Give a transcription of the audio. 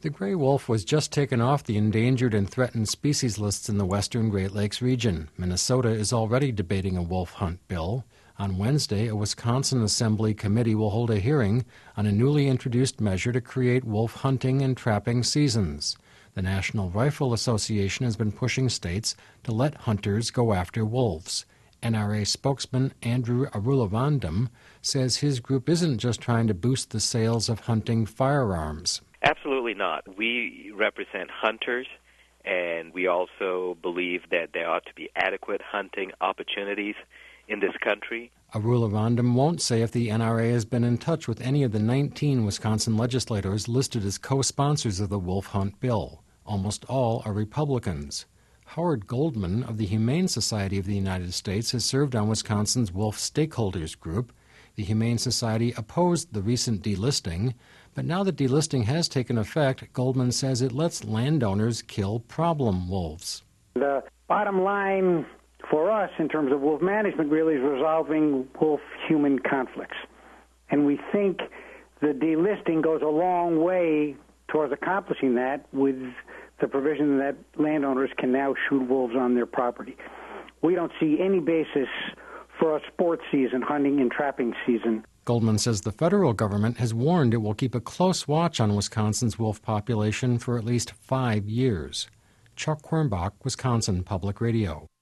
The gray wolf was just taken off the endangered and threatened species lists in the western Great Lakes region. Minnesota is already debating a wolf hunt bill. On Wednesday, a Wisconsin Assembly committee will hold a hearing on a newly introduced measure to create wolf hunting and trapping seasons. The National Rifle Association has been pushing states to let hunters go after wolves. NRA spokesman Andrew Arulavandam says his group isn't just trying to boost the sales of hunting firearms. Absolutely not. We represent hunters, and we also believe that there ought to be adequate hunting opportunities in this country. Arulavandam won't say if the NRA has been in touch with any of the 19 Wisconsin legislators listed as co-sponsors of the wolf hunt bill. Almost all are Republicans. Howard Goldman of the Humane Society of the United States has served on Wisconsin's Wolf Stakeholders Group. The Humane Society opposed the recent delisting, but now that delisting has taken effect, Goldman says it lets landowners kill problem wolves. The bottom line for us in terms of wolf management really is resolving wolf-human conflicts. And we think the delisting goes a long way towards accomplishing that with the provision that landowners can now shoot wolves on their property. We don't see any basis for a sports season, hunting and trapping season. Goldman says the federal government has warned it will keep a close watch on Wisconsin's wolf population for at least 5 years. Chuck Quirmbach, Wisconsin Public Radio.